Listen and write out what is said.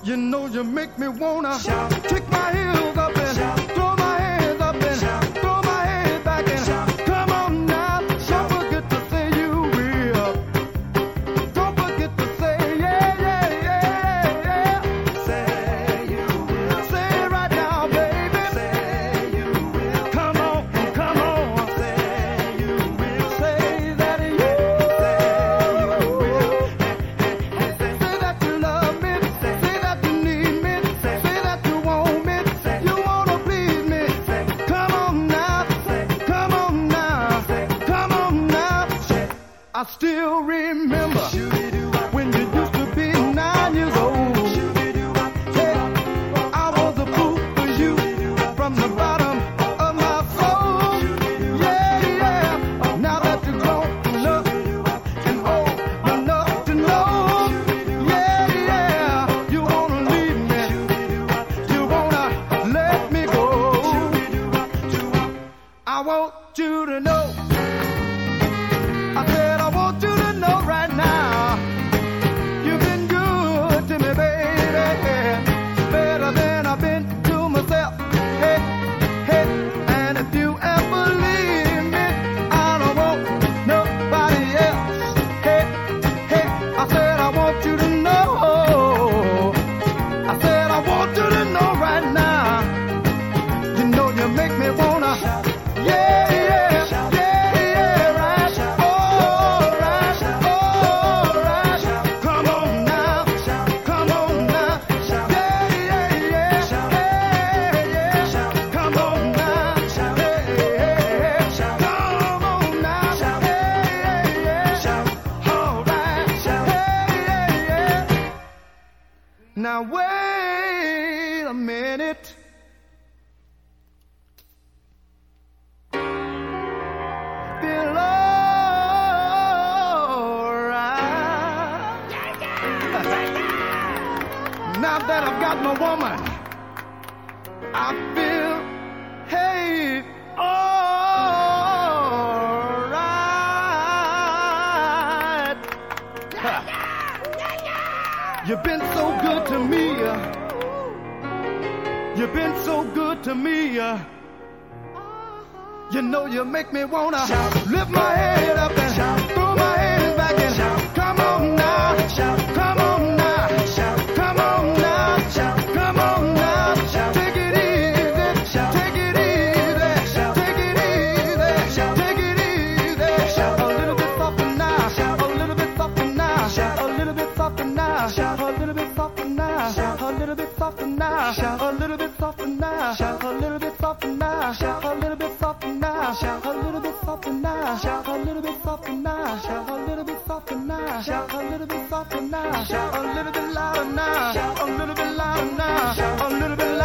You know you make me wanna kick my heels up and throw my hands up and throw my head back and come on now. Don't forget to say you will. Don't forget to say yeah, yeah, yeah, yeah. Say you will. Say it right now, baby. Say you will. Come on, come on. Say you will. Say that you will. Say that you love me. Say that you need me. Say that you want me. You wanna please me. Come on now. Come on now. Come on now. I still remember when you used to be 9 years old. Hey, I was a fool for you from the bottom of my soul. Yeah, yeah. Now that you're grown enough and old enough to know. Yeah, yeah. You wanna leave me. You wanna let me go. I want you to know. I said I want you to know right now. You've been good to me, baby. Better than I've been to myself. Hey, hey. And if you ever leave me, I don't want nobody else. Hey, hey. I said I want you to know. I said I want you to know right now. You know you make me wanna. Yeah, yeah, yeah, yeah, right. All right, all right. Come on now, come on now. Yeah, yeah, yeah, yeah, yeah. Come on now, yeah, yeah, yeah. Come on now, yeah, yeah, yeah. All right, yeah, yeah, yeah. Now wait a minute. Feel alright. Now that I've got my woman, I feel, hey, alright. You've been so good to me. You've been so good to me. You know you make me wanna lift my head up and throw my hands back and come on now, come on now, come on now, come on now. Take it easy, take it easy, take it easy, take it easy. A little bit softer now, a little bit softer now, a little bit softer now, a little bit softer now, a little bit softer now, a little bit softer now, a little bit softer now, a little bit softer now, a little bit softer now, a little bit softer now, a little bit softer now, a little bit softer now, a little bit louder now, a little bit louder now, a little bit